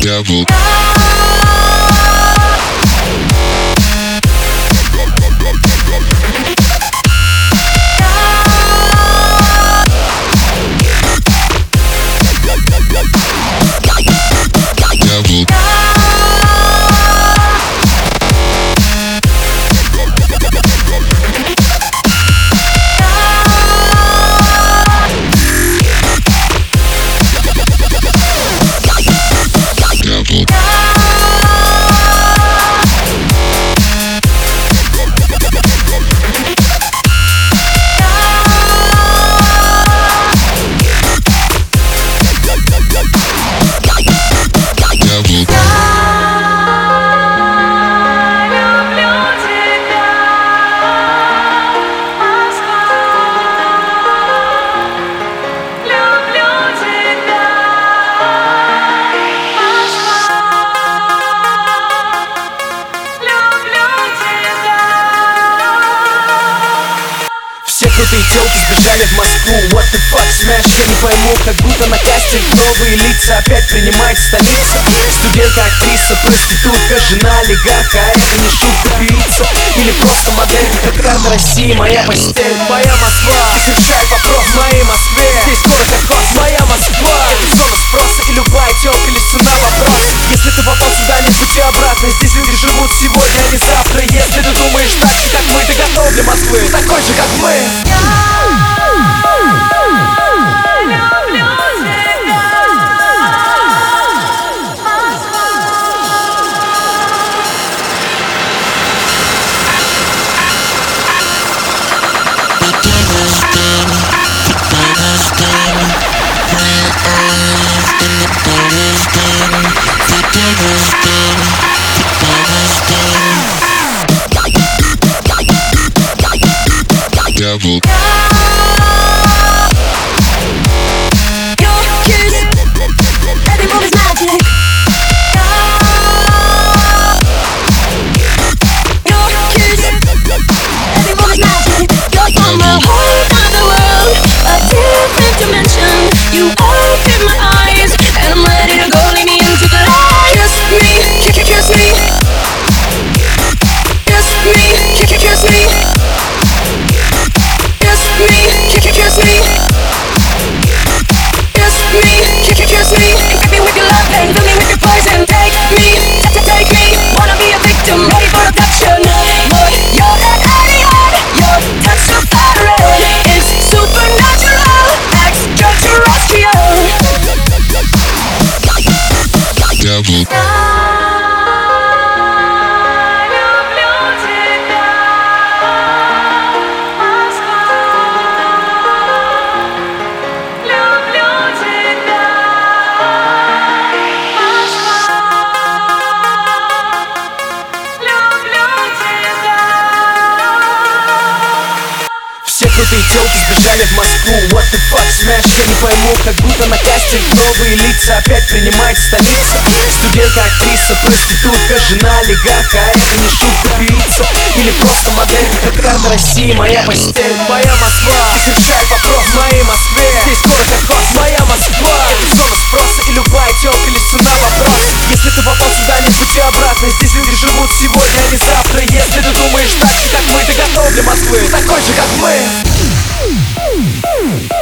devil. Все крутые телки сбежали в Москву. What the fuck, smash, я не пойму. Как будто на кастинг новые лица опять принимает столица. Студентка, актриса, проститутка, жена олигарха. А это не шутка, певица или просто модель. Как карта России, моя постель. Моя Москва, изучает вопрос в моей Москве. Здесь город как хост, моя Москва. Зона спроса и любая телка лишь цена вопрос. Если ты попал сюда, не пути обратно. Здесь люди живут сегодня, а не завтра. Если ты думаешь так же, как мы, ты готов для Москвы, такой же, как мы. Devil. Devil. Все крутые телки сбежали в Москву. What the fuck, smash, я не пойму. Как будто на кастинг новые лица опять принимает столица. Студентка, актриса, проститутка, жена олигарха. А это не шутка, певица или просто модель. Как карта России, моя постель. Моя Москва, изучает вопрос в моей Москве. Здесь город как хост, моя Москва. Зона спроса и любая телка лишь цена вопрос. Если ты попал сюда, не пути обратно. Здесь люди живут сегодня, а не завтра. Если ты думаешь так же, как мы, ты готов для Москвы, такой же, как мы.